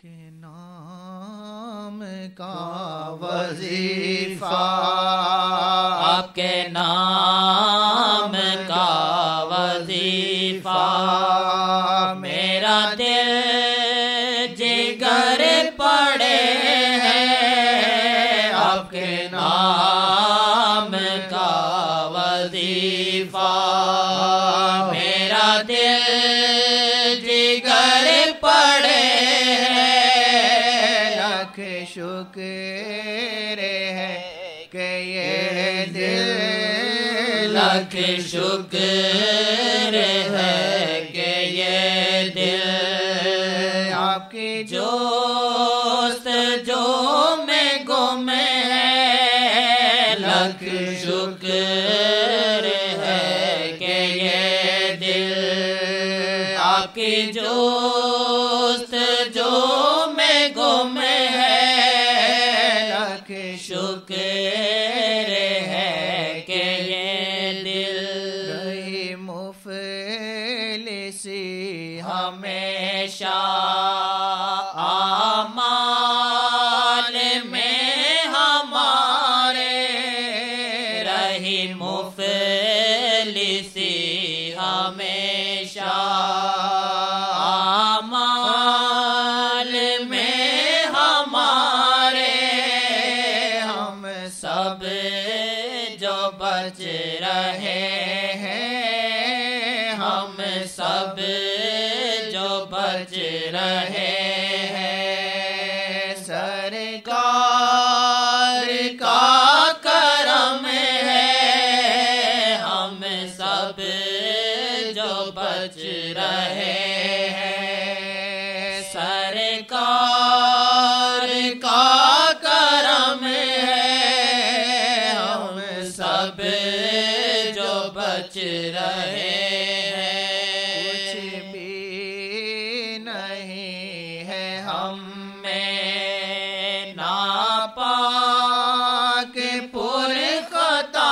کے نام کا وظیفہ، آپ کے نام کا وظیفہ، میرا دل جگر پڑے ہے آپ کے نام کا وظیفہ، میرا دل جگر پڑے ہے، لاکھ شکر ہے کہ یہ دل، لاکھ شکر ہے کہ یہ دل آپ کی جوست جو میں گم ہے، لاکھ شکر ہے کہ یہ دل آپ کی جوست جو میں گم ہے، لاکھ شکر ہے کہ یہ دل رہی مفلسی ہمیشہ اعمال میں ہمارے، رہی مفلسی ہمیشہ اعمال میں ہمارے، ہم سب جو بچ رہے ہیں، ہم سب جو بچ رہے ہیں، سرکار کا کرم ہے، ہم سب جو بچ رہے ہیں، سرکار کا کرم ہے، ہم سب جو بچ رہے کچھ ہیں، بھی نہیں ہے ہم میں ناپاک پر خطا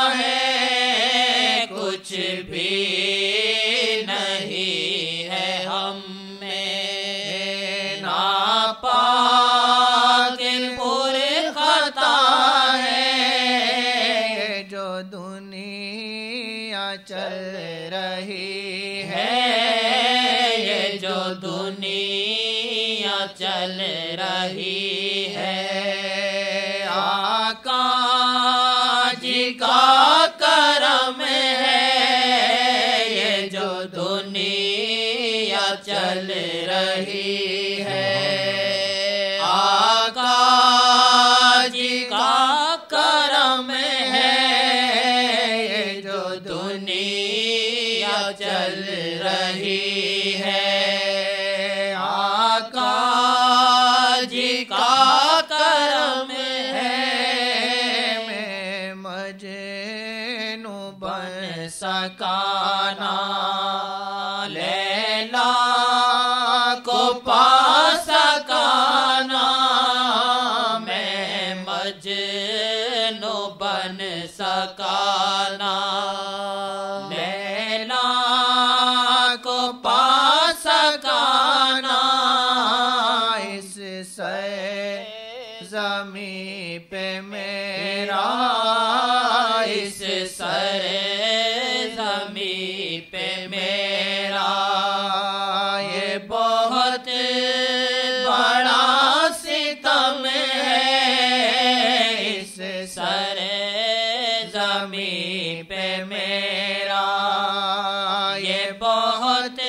ہے، کچھ بھی نہیں ہے ہم میں ناپاک پر خطا ہے، جو دنیا چل رہی یہ جو دنیا چل رہی ہے، آقا جی کا کرم ہے، یہ جو دنیا چل رہی ہے، آقا جی کا کرم ہے، یہ جو دنیا چل رہی ہے، آقا جی کا کرم ہے، میں مجنوں بن سکانا لیلا کو پا سکانا، میں مجنوں بن سکانا لیلا کو پا سکانا، اس سر زمین پہ میرا، اس سر زمین پہ میرا، یہ بہت بڑا ستم ہے، اس سر زمین پہ میرا، یہ بہت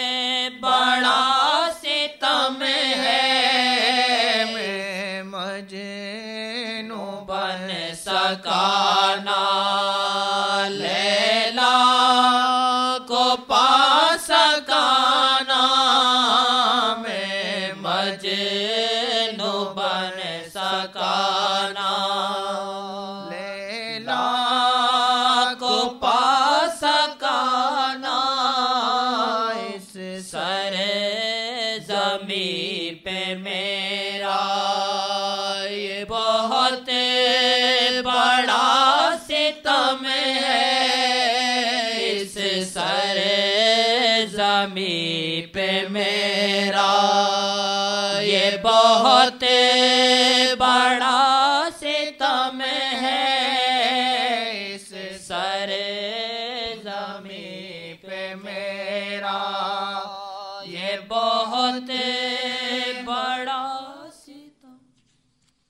بڑا ستم ہے، میں مجنوں بن سکانا لیلا کو پا سکانا، میں مجنوں بن سکانا لیلا کو پا سکانا، اس سر زمین پہ میرا، یہ بہت بڑا ستم ہے، اس سر زمین پہ میرا، یہ یہ بہت بڑا ستم ہے اس سر زمین پہ میرا، یہ بہت بڑا